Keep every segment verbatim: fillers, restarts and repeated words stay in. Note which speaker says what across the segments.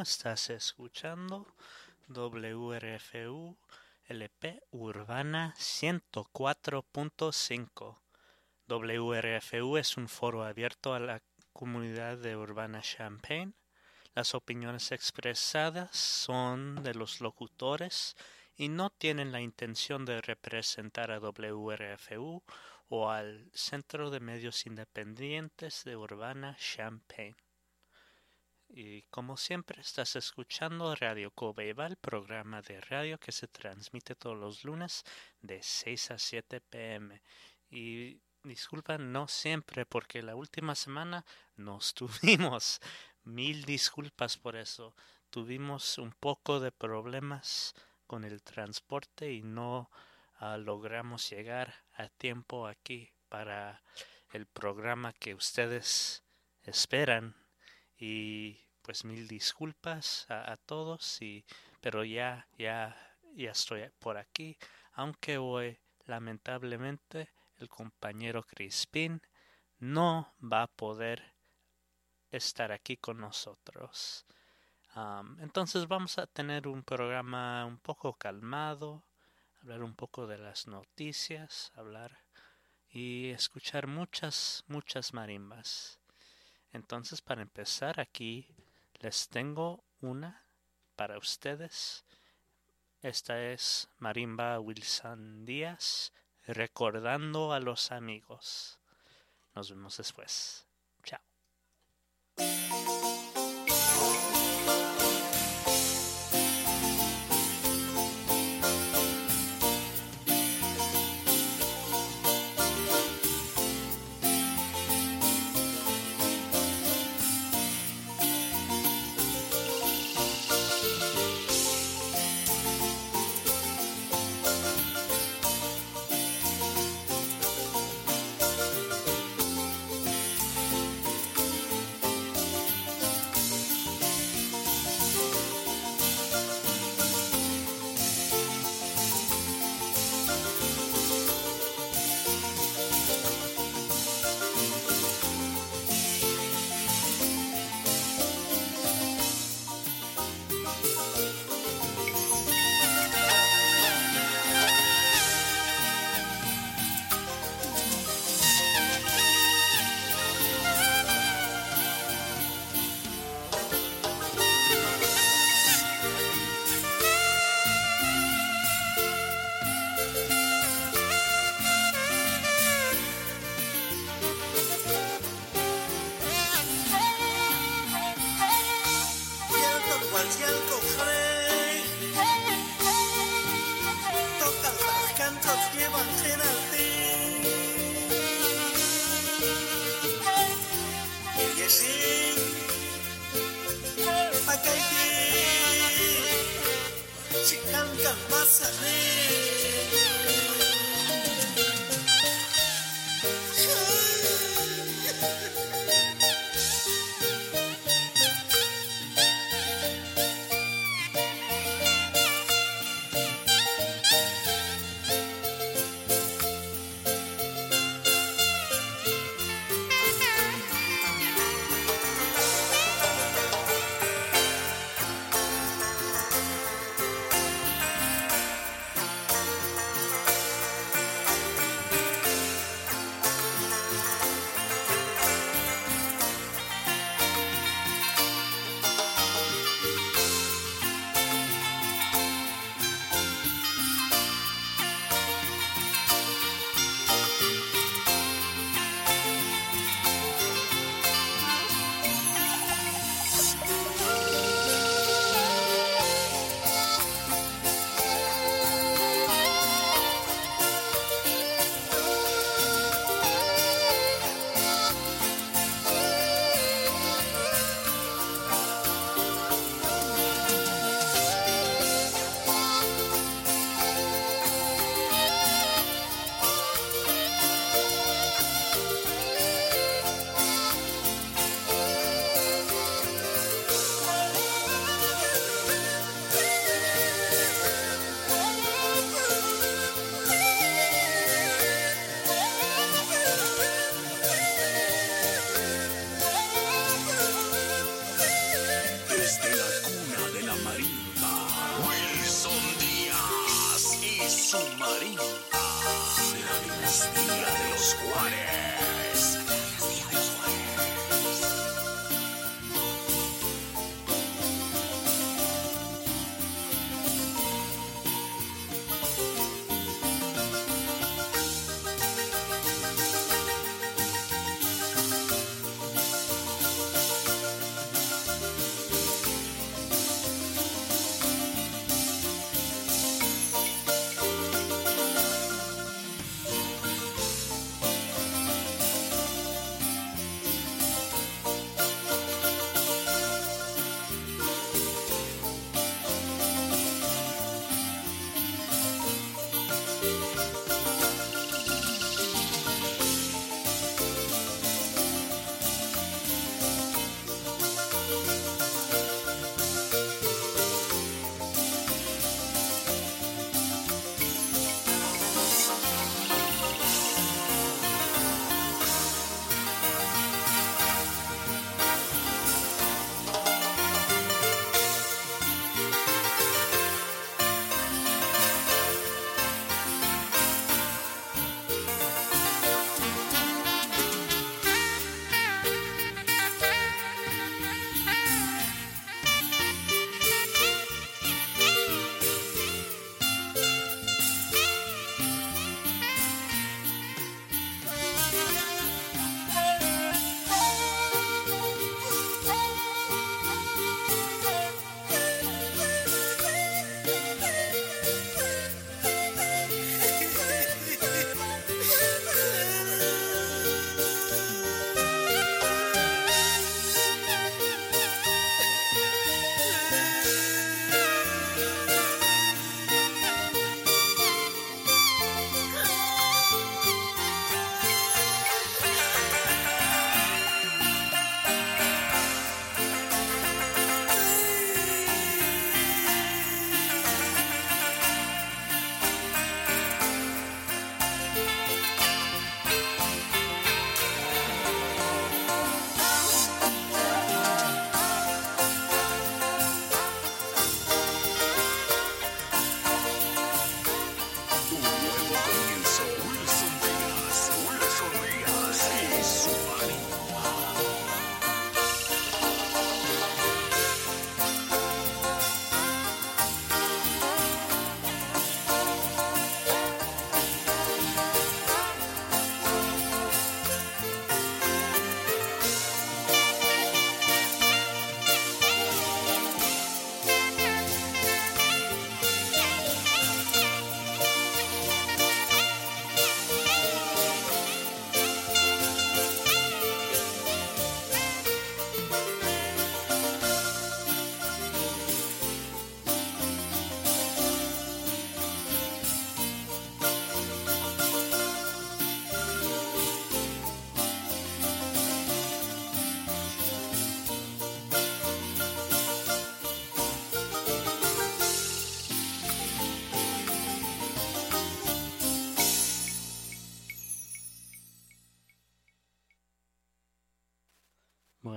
Speaker 1: estás escuchando W R F U L P Urbana ciento cuatro punto cinco. W R F U es un foro abierto a la comunidad de Urbana-Champaign. Las opiniones expresadas son de los locutores y no tienen la intención de representar a W R F U o al Centro de Medios Independientes de Urbana-Champaign. Y como siempre estás escuchando Radio Cobeyval, programa de radio que se transmite todos los lunes de seis a siete pm. Y disculpa, no siempre, porque la última semana no estuvimos. Mil disculpas por eso. Tuvimos un poco de problemas con el transporte y no uh, logramos llegar a tiempo aquí para el programa que ustedes esperan. Y pues mil disculpas a, a todos, y, pero ya, ya, ya estoy por aquí, aunque hoy lamentablemente el compañero Crispín no va a poder estar aquí con nosotros. Um, entonces vamos a tener un programa un poco calmado, hablar un poco de las noticias, hablar y escuchar muchas, muchas marimbas. Entonces, para empezar, aquí les tengo una para ustedes. Esta es Marimba Wilson Díaz, recordando a los amigos. Nos vemos después. Chao.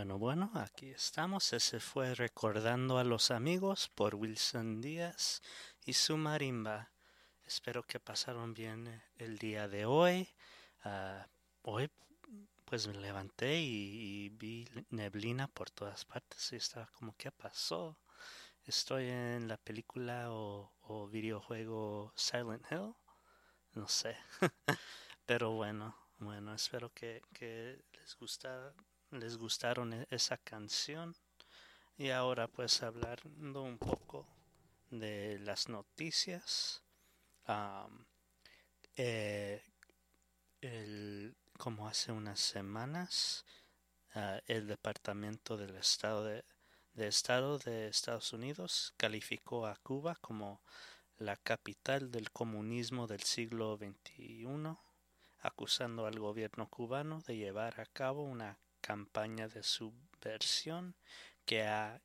Speaker 1: Bueno, bueno, aquí estamos. Ese fue Recordando a los Amigos por Wilson Díaz y su marimba. Espero que pasaron bien el día de hoy. Uh, hoy pues me levanté y, y vi neblina por todas partes y estaba como, ¿qué pasó? ¿Estoy en la película o, o videojuego Silent Hill? No sé. Pero bueno, bueno, espero que, que les gusta, les gustaron e- esa canción. Y ahora pues hablando un poco de las noticias. Am, eh, el- como hace unas semanas, ah, el Departamento del Estado de, de Estado de Estados Unidos calificó a Cuba como la capital del comunismo del siglo veintiuno, acusando al gobierno cubano de llevar a cabo una campaña de subversión que ha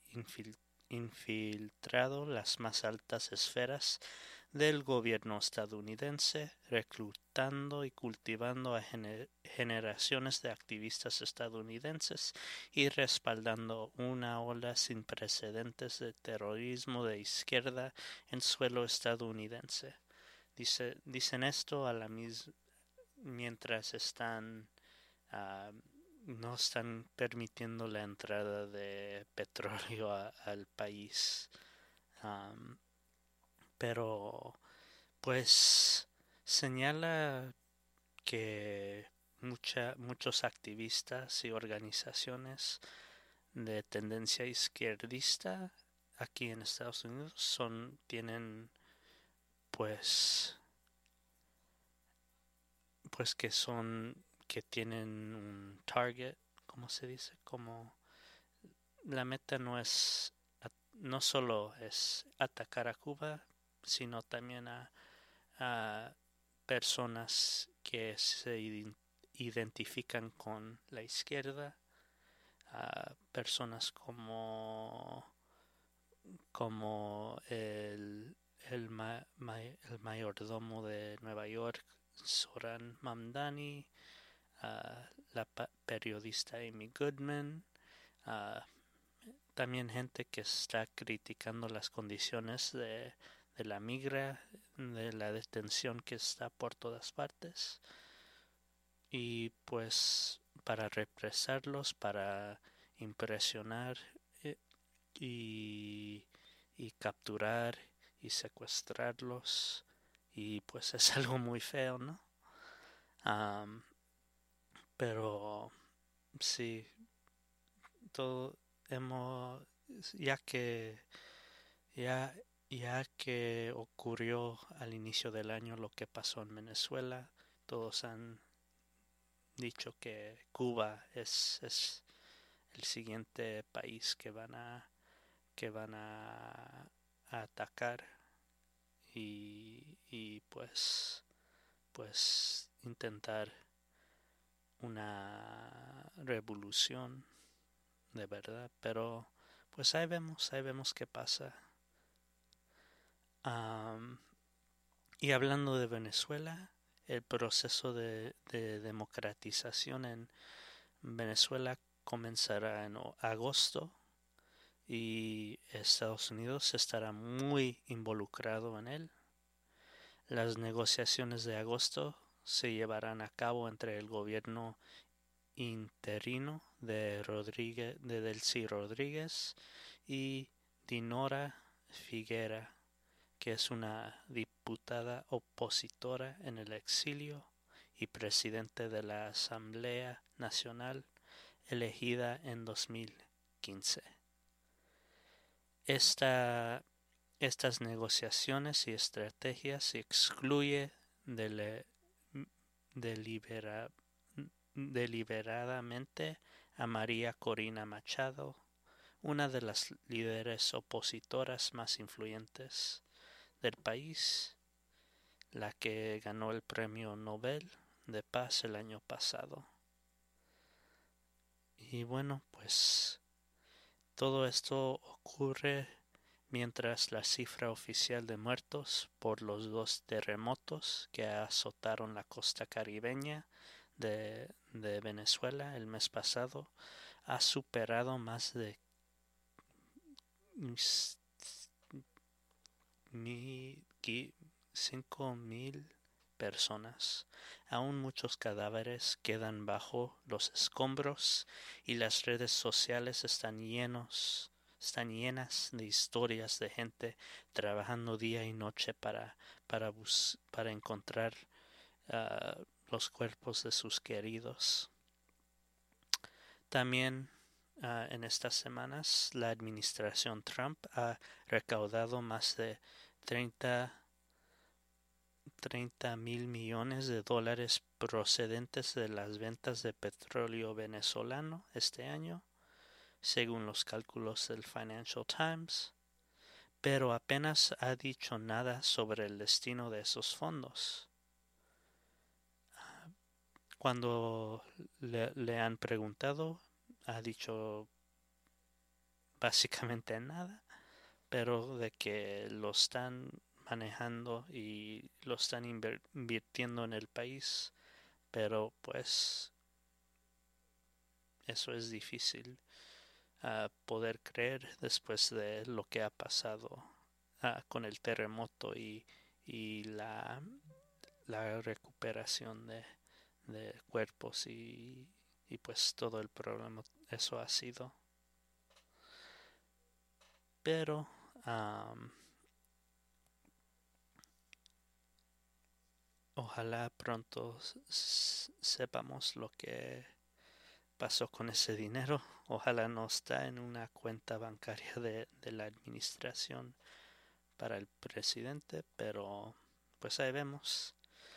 Speaker 1: infiltrado las más altas esferas del gobierno estadounidense, reclutando y cultivando a gener generaciones de activistas estadounidenses y respaldando una ola sin precedentes de terrorismo de izquierda en suelo estadounidense. Dice, dicen esto a la misma mientras están uh, no están permitiendo la entrada de petróleo a, al país. Um, pero pues señala que mucha, muchos activistas y organizaciones de tendencia izquierdista aquí en Estados Unidos son tienen pues pues que son que tienen un target, ¿cómo se dice? Como la meta no es no solo es atacar a Cuba, sino también a, a personas que se identifican con la izquierda, a personas como como el el, ma, ma, el mayordomo de Nueva York, Zoran Mamdani, uh, la periodista Amy Goodman, uh, también gente que está criticando las condiciones de, de la migra, de la detención que está por todas partes, y pues para represarlos, para impresionar eh, y, y capturar y secuestrarlos, y pues es algo muy feo, ¿no? Um, pero sí, todo hemos, ya que ya, ya que ocurrió al inicio del año lo que pasó en Venezuela, todos han dicho que Cuba es, es el siguiente país que van a que van a, a atacar y, y pues pues intentar una revolución de verdad, pero pues ahí vemos, ahí vemos qué pasa. Um, y hablando de Venezuela, el proceso de, de democratización en Venezuela comenzará en agosto y Estados Unidos estará muy involucrado en él. Las negociaciones de agosto se llevarán a cabo entre el gobierno interino de, Rodríguez, de Delcy Rodríguez y Dinora Figuera, que es una diputada opositora en el exilio y presidente de la Asamblea Nacional elegida en dos mil quince. Esta, estas negociaciones y estrategias excluye dele, delibera, deliberadamente a María Corina Machado, una de las líderes opositoras más influyentes del país, la que ganó el Premio Nobel de Paz el año pasado. Y bueno, pues todo esto ocurre mientras la cifra oficial de muertos por los dos terremotos que azotaron la costa caribeña de, de Venezuela el mes pasado ha superado más de cinco mil personas. Aún muchos cadáveres quedan bajo los escombros y las redes sociales están llenos, están llenas de historias de gente trabajando día y noche para, para, bus para encontrar uh, los cuerpos de sus queridos. También uh, en estas semanas la administración Trump ha recaudado más de treinta mil millones de dólares procedentes de las ventas de petróleo venezolano este año, según los cálculos del Financial Times, pero apenas ha dicho nada sobre el destino de esos fondos. Cuando le, le han preguntado, ha dicho básicamente nada, pero de que lo están manejando y lo están invirtiendo en el país, pero pues eso es difícil uh, poder creer después de lo que ha pasado uh, con el terremoto y, y la, la recuperación de, de cuerpos y, y pues todo el problema eso ha sido, pero um, ojalá pronto sepamos lo que pasó con ese dinero. Ojalá no está en una cuenta bancaria de, de la administración para el presidente, pero pues ahí vemos.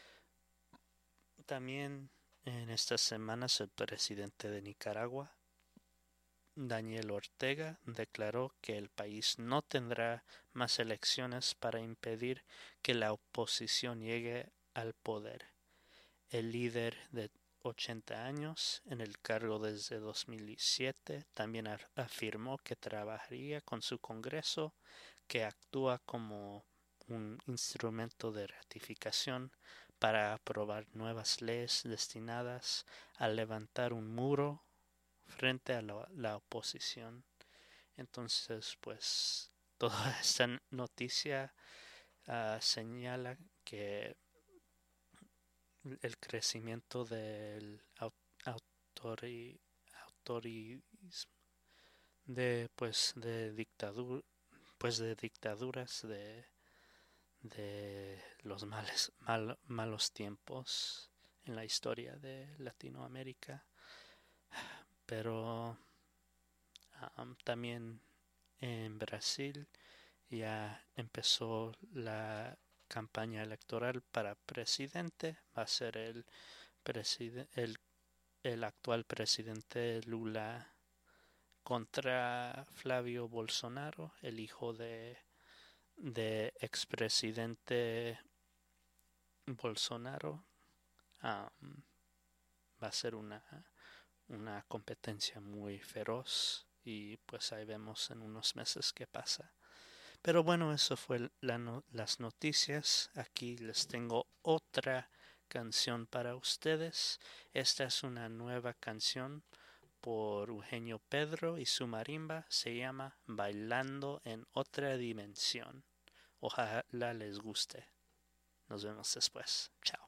Speaker 1: También en estas semanas el presidente de Nicaragua, Daniel Ortega, declaró que el país no tendrá más elecciones para impedir que la oposición llegue al poder. El líder de ochenta años, en el cargo desde dos mil siete, también afirmó que trabajaría con su Congreso, que actúa como un instrumento de ratificación para aprobar nuevas leyes destinadas a levantar un muro frente a la, la oposición. Entonces, pues, toda esta noticia uh, señala que el crecimiento del autori, autoritarismo de pues de dictadura pues de dictaduras de de los males mal, malos tiempos en la historia de Latinoamérica, pero um, también en Brasil ya empezó la campaña electoral para presidente. Va a ser el, preside el, el actual presidente Lula contra Flavio Bolsonaro, el hijo de, de expresidente Bolsonaro. Um, va a ser una, una competencia muy feroz y pues ahí vemos en unos meses qué pasa. Pero bueno, eso fue la no, las noticias. Aquí les tengo otra canción para ustedes. Esta es una nueva canción por Eugenio Pedro y su marimba. Se llama Bailando en otra dimensión. Ojalá les guste. Nos vemos después. Chao.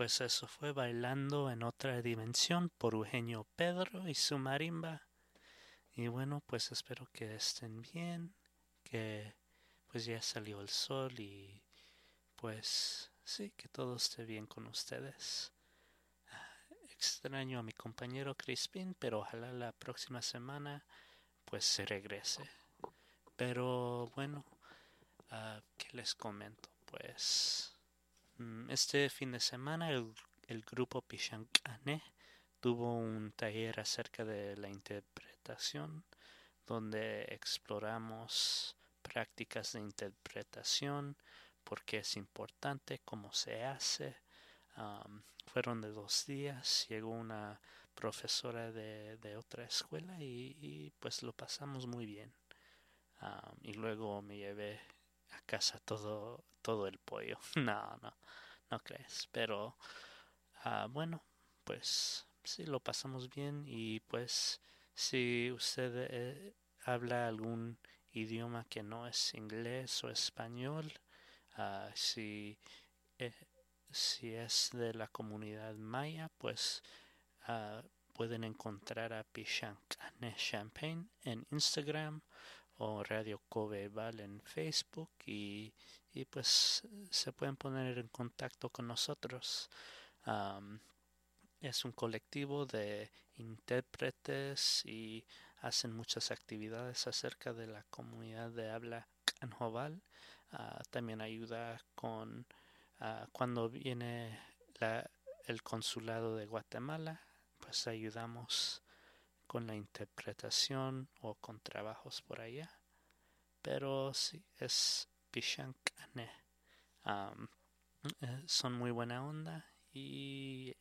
Speaker 1: pues eso fue Bailando en otra dimensión por Eugenio Pedro y su marimba. Y bueno, pues espero que estén bien, que pues ya salió el sol y pues sí, que todo esté bien con ustedes. Extraño a mi compañero Crispin, pero ojalá la próxima semana pues se regrese. Pero bueno, uh, ¿qué les comento? Pues este fin de semana el, el grupo Pishancané tuvo un taller acerca de la interpretación, donde exploramos prácticas de interpretación, por qué es importante, cómo se hace. Um, fueron de dos días, llegó una profesora de, de otra escuela y, y pues lo pasamos muy bien. Um, y luego me llevé a casa todo, todo el pollo. No, no, no crees. Pero uh, bueno, pues sí, lo pasamos bien. Y pues si usted eh, habla algún idioma que no es inglés o español, uh, si, eh, si es de la comunidad maya, pues uh, pueden encontrar a Pishancané Champagne en Instagram o Radio Coveval en Facebook y, y pues se pueden poner en contacto con nosotros. Um, es un colectivo de intérpretes y hacen muchas actividades acerca de la comunidad de habla canjoval. Uh, también ayuda con uh, cuando viene la, el consulado de Guatemala, pues ayudamos con la interpretación o con trabajos por allá. Pero sí, es Pishancané. Um, eh, son muy buena onda y,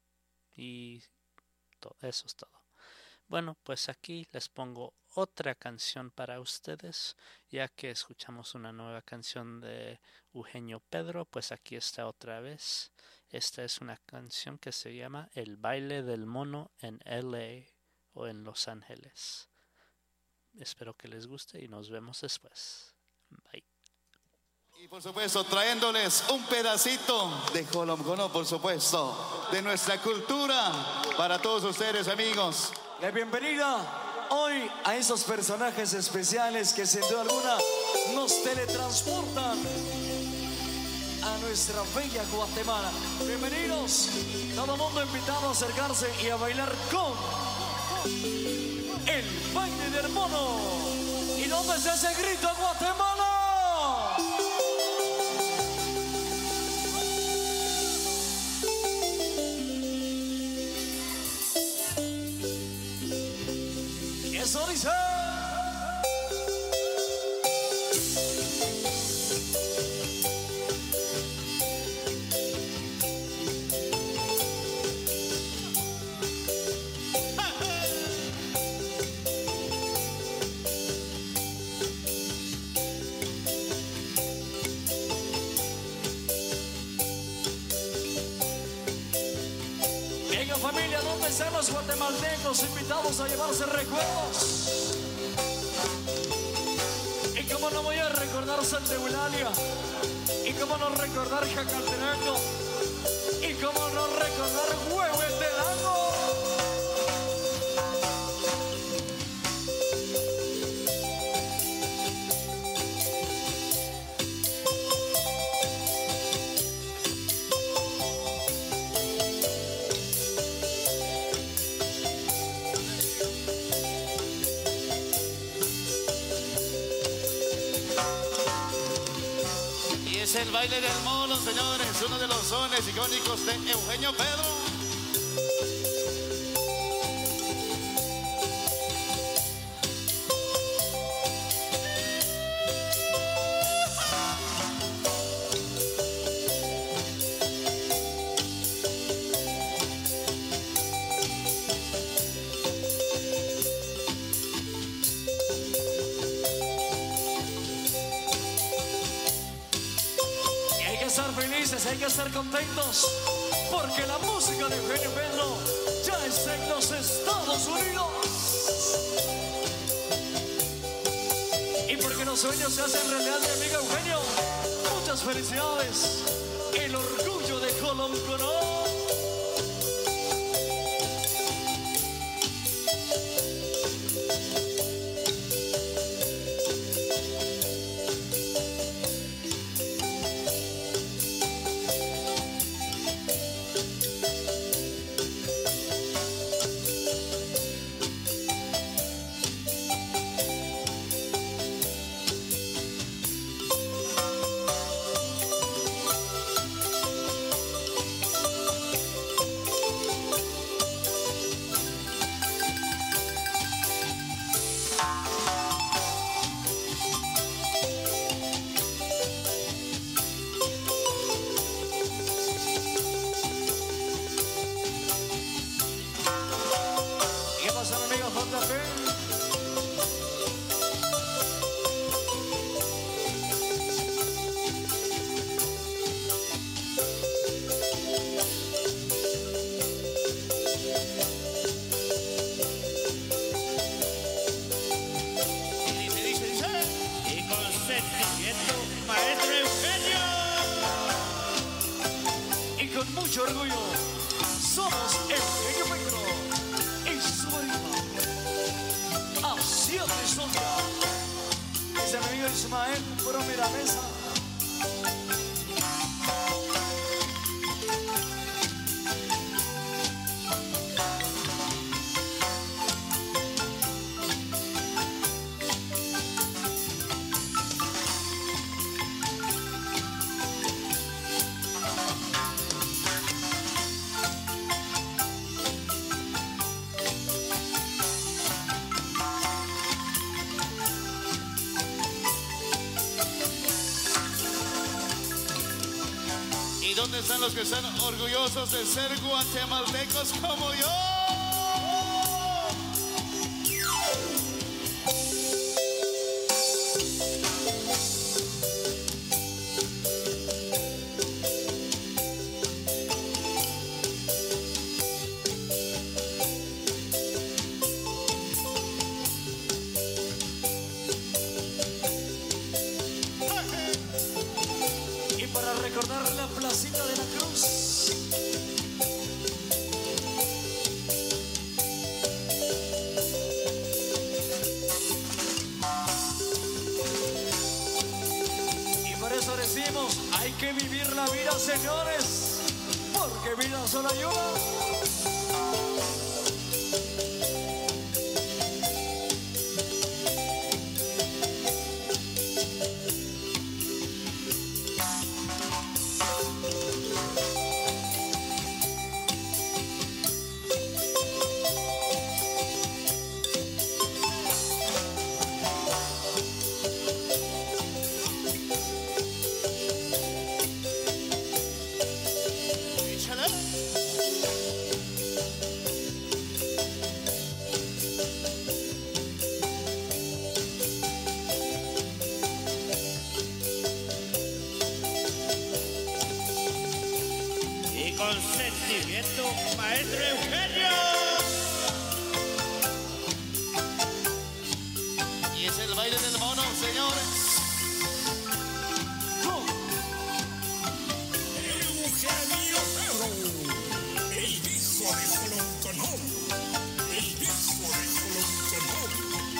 Speaker 1: y to- eso es todo. Bueno, pues aquí les pongo otra canción para ustedes, ya que escuchamos una nueva canción de Eugenio Pedro, pues aquí está otra vez. Esta es una canción que se llama El baile del mono en L A o en Los Ángeles. Espero que les guste y nos vemos después. Bye.
Speaker 2: Y por supuesto trayéndoles un pedacito de Jolomgono, por supuesto, de nuestra cultura para todos ustedes, amigos.
Speaker 3: La bienvenida hoy a esos personajes especiales que sin duda alguna nos teletransportan a nuestra bella Guatemala. Bienvenidos, todo el mundo invitado a acercarse y a bailar con el baile del mono. ¿Y dónde está ese grito, Guatemala? Y eso dice... Familia, ¿dónde están los guatemaltecos invitados a llevarse recuerdos? Y cómo no voy a recordar Santa Eulalia, y cómo no recordar Jacaltenango, y cómo no recordar Huehuetenango.
Speaker 2: Es el baile del mono, señores, uno de los sones icónicos de Eugenio Pedro.
Speaker 3: Hay que estar contentos porque la música de Eugenio Pedro ya está en los Estados Unidos y porque los sueños se hacen realidad, mi amigo Eugenio. Muchas felicidades, el orgullo de Jolomgono. Con mucho orgullo, somos el Pequeño Pedro y su marimba. Así es, Sonia. Es el amigo Ismael, por la mesa.
Speaker 2: ¿Dónde están los que están orgullosos de ser guatemaltecos como yo?
Speaker 3: Y para recordar la placita de la Cruz, y por eso decimos, hay que vivir la vida, señores, porque vida solo hay una.
Speaker 4: Con sentimiento, maestro Eugenio.
Speaker 2: Y es el baile del mono, señores.
Speaker 5: Eugenio Pedro, el hijo de Jolonconón, el hijo de Jolonconón.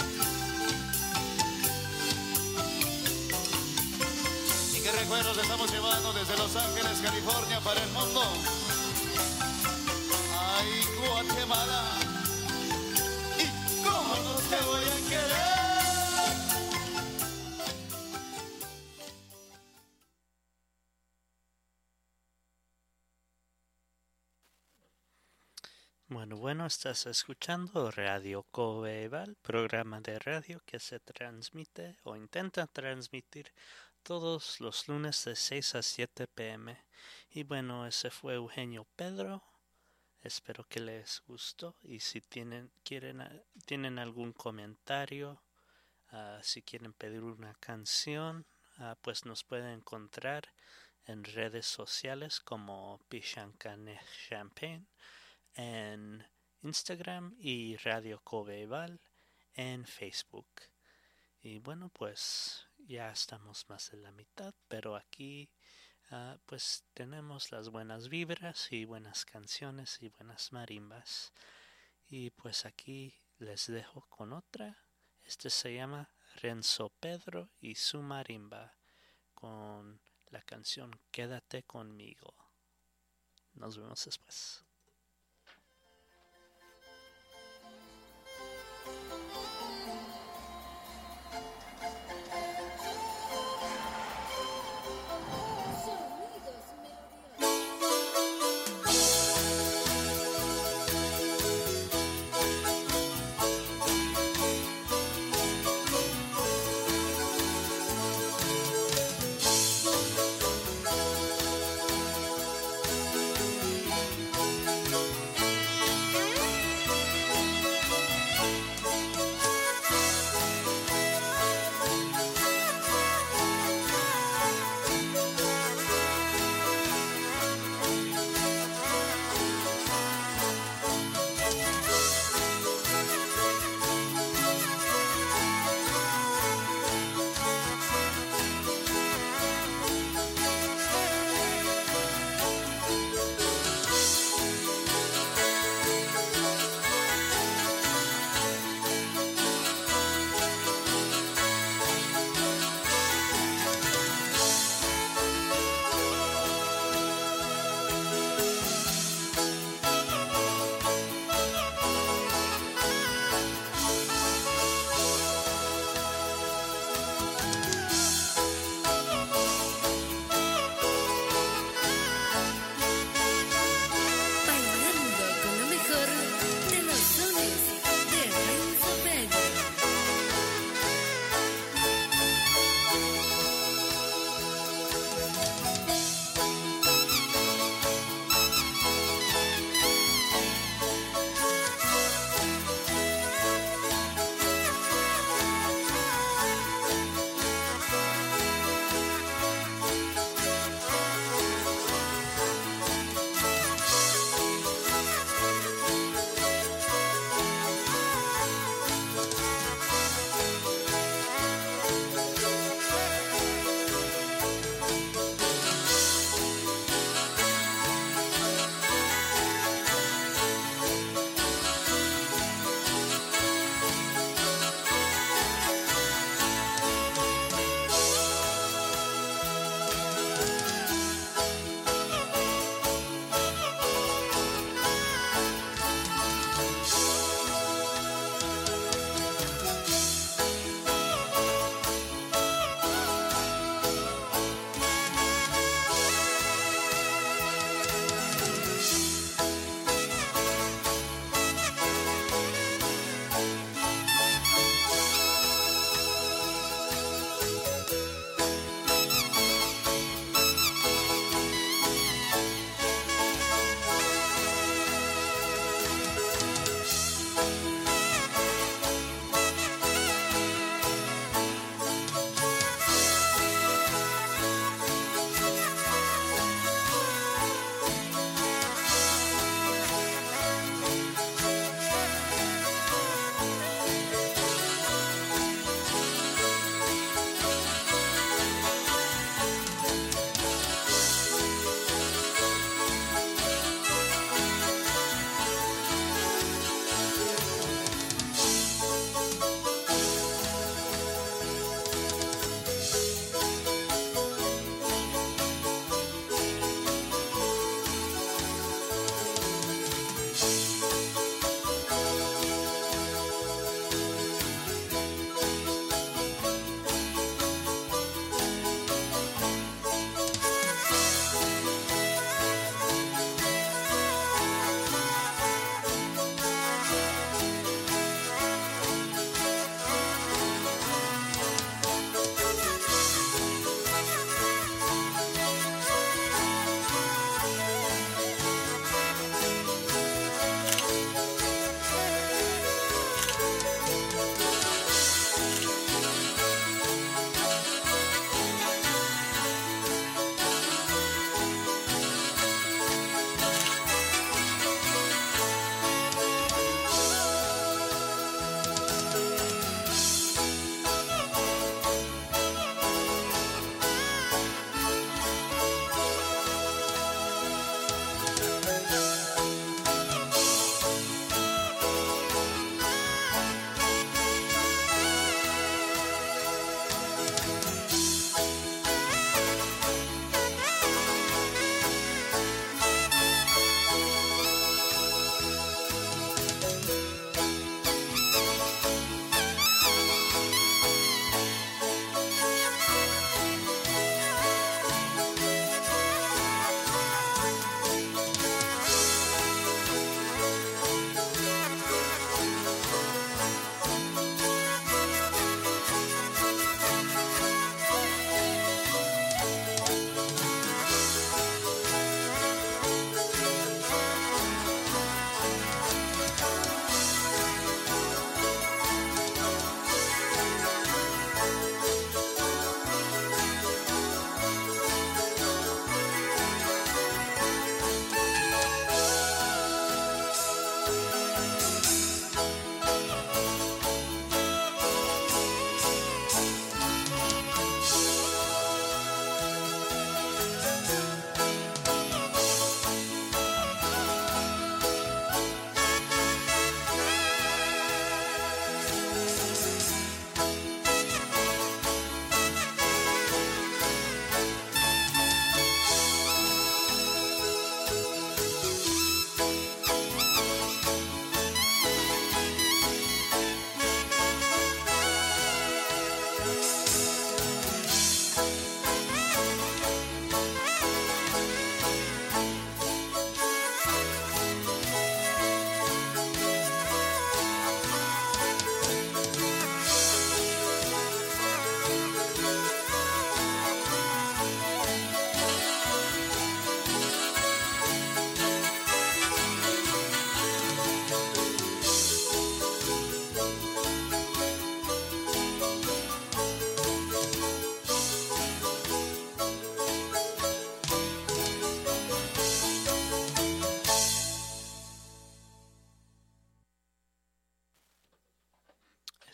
Speaker 2: Y qué recuerdos estamos llevando desde Los Ángeles, California, para el mundo. Ay, Guatemala, ¿y cómo no te voy a querer?
Speaker 1: Bueno, bueno, estás escuchando Radio Coveval, programa de radio que se transmite o intenta transmitir todos los lunes de seis a siete p m Y bueno, ese fue Eugenio Pedro. Espero que les gustó y si tienen quieren tienen algún comentario, uh, si quieren pedir una canción, uh, pues nos pueden encontrar en redes sociales como Pishankane Champagne en Instagram y Radio Coveval en Facebook. Y bueno, pues ya estamos más de la mitad, pero aquí uh, pues tenemos las buenas vibras y buenas canciones y buenas marimbas. Y pues aquí les dejo con otra. Este se llama Renzo Pedro y su marimba con la canción Quédate conmigo. Nos vemos después.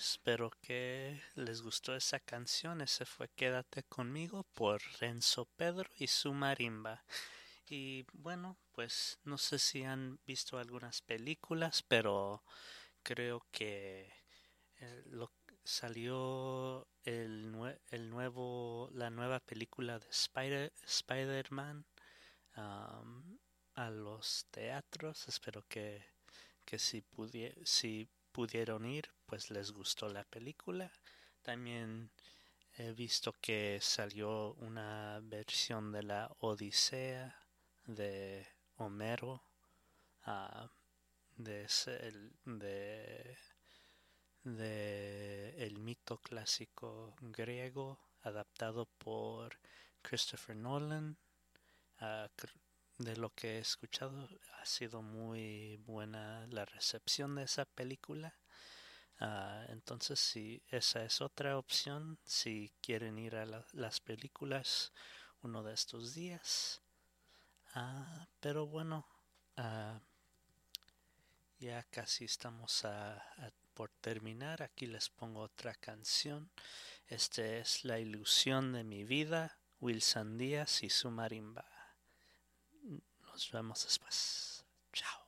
Speaker 1: espero que les gustó esa canción. Ese fue Quédate conmigo por Renzo Pedro y su marimba. Y bueno, pues no sé si han visto algunas películas, pero creo que eh, lo, salió el, nue el nuevo, la nueva película de Spider, Spider-Man um, a los teatros. Espero que, que si, pudie si pudieron ir, pues les gustó la película. También he visto que salió una versión de la Odisea de Homero, uh, de, el, de, de el mito clásico griego, adaptado por Christopher Nolan. Uh, de lo que he escuchado, ha sido muy buena la recepción de esa película. Uh, entonces, si esa es otra opción, si quieren ir a la, las películas uno de estos días. Uh, pero bueno, uh, ya casi estamos a, a, por terminar. Aquí les pongo otra canción. Este es La ilusión de mi vida, Wilson Díaz y su marimba. Nos vemos después. Chao.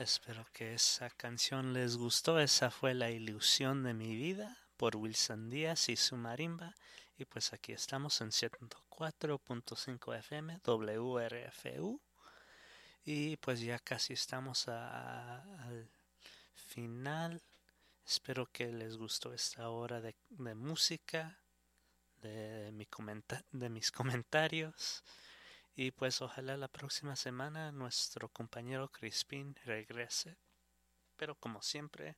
Speaker 1: espero que esa canción les gustó. Esa fue La ilusión de mi vida por Wilson Díaz y su marimba. Y pues aquí estamos en ciento cuatro punto cinco F M W R F U. Y pues ya casi estamos a- al final. Espero que les gustó esta hora de, de música, de, mi comenta- de mis comentarios. Y pues ojalá la próxima semana nuestro compañero Crispín regrese. Pero como siempre,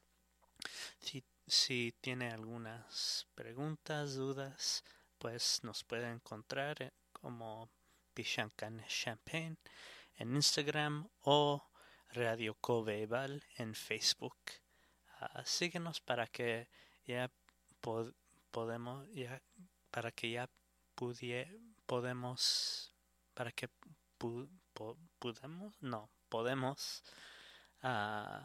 Speaker 1: si, si tiene algunas preguntas, dudas, pues nos puede encontrar eh, como Pishankan Champagne en Instagram o Radio Coveval en Facebook. Uh, síguenos para que ya pod- podemos ya para que ya pudie, podemos para que pu, po, podemos no podemos uh,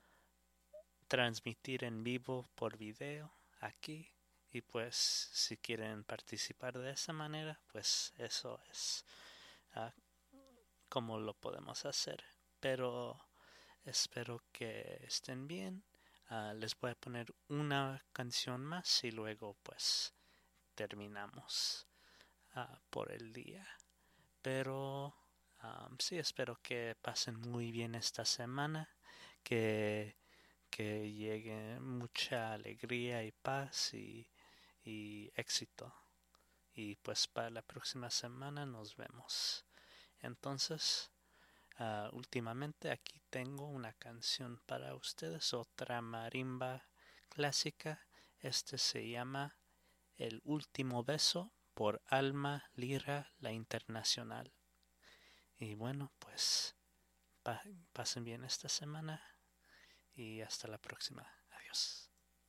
Speaker 1: transmitir en vivo por video aquí. Y pues si quieren participar de esa manera, pues eso es uh, como lo podemos hacer. Pero espero que estén bien. Uh, les voy a poner una canción más y luego pues terminamos uh, por el día. Pero um, sí, espero que pasen muy bien esta semana, que, que llegue mucha alegría y paz y, y éxito. Y pues para la próxima semana nos vemos. Entonces, Uh, últimamente aquí tengo una canción para ustedes, otra marimba clásica. Este se llama El último beso por Alma Lira, la Internacional. Y bueno, pues pa- pasen bien esta semana y hasta la próxima. Adiós.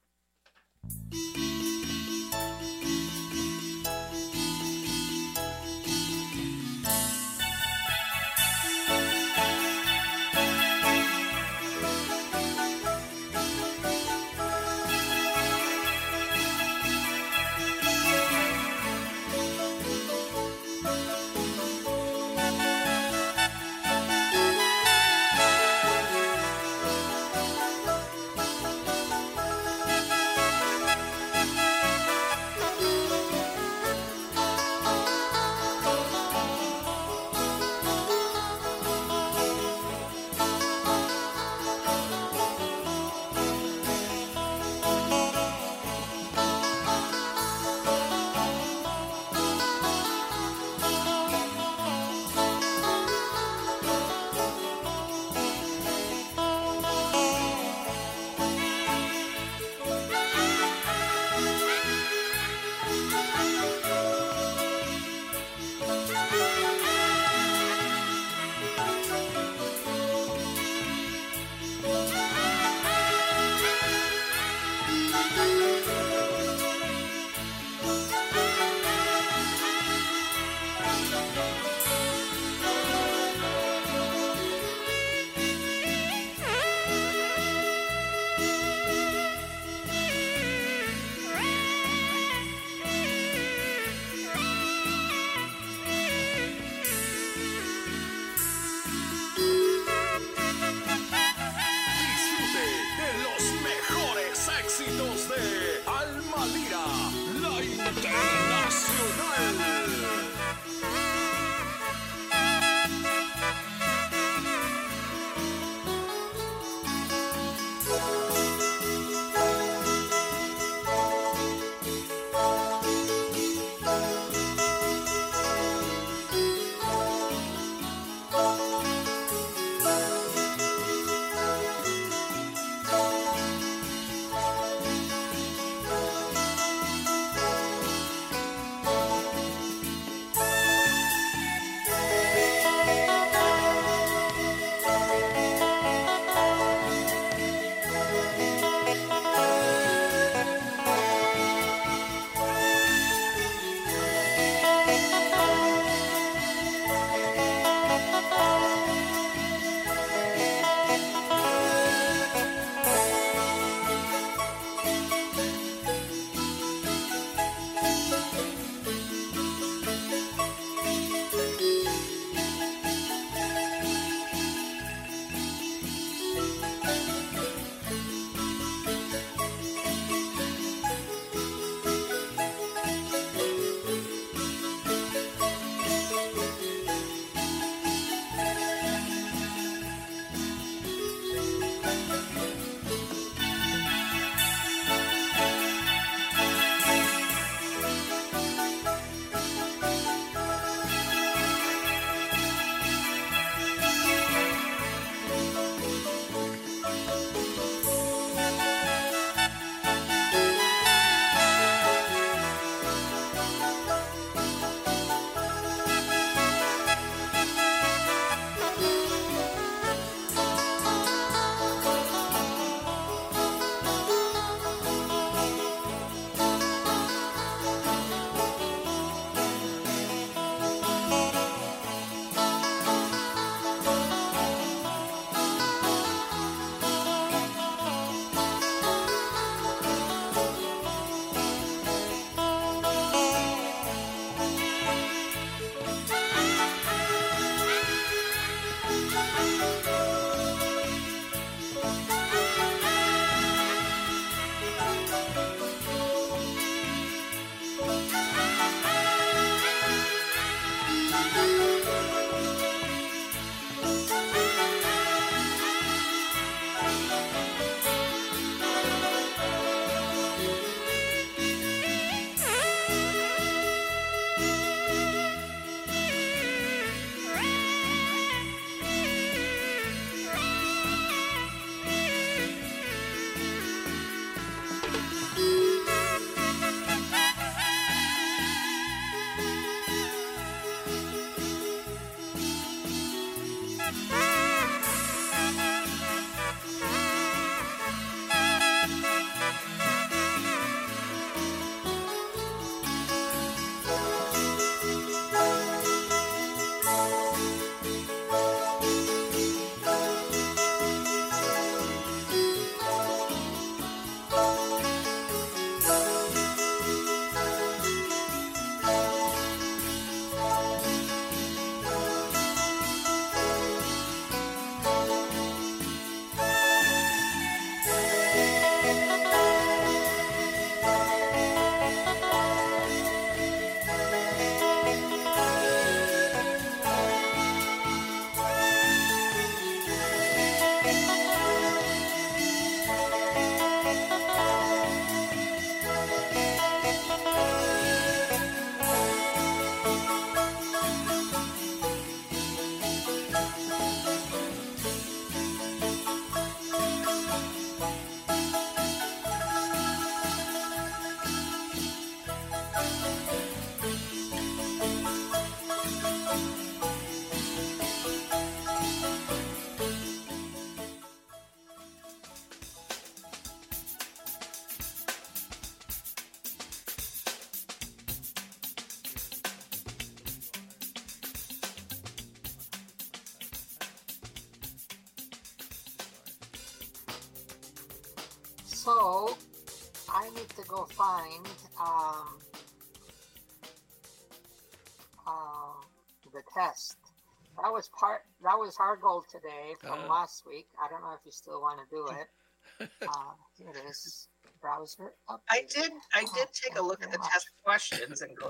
Speaker 5: Disfrute de los mejores éxitos de Alma Lira, la Internacional.
Speaker 6: So I need to go find um, uh, the test. That was part. That was our goal today from
Speaker 7: Uh.
Speaker 6: last week. I don't know if you still want to do it. Uh, here it is. Browser up.
Speaker 8: I did. I did take a look at the test questions and go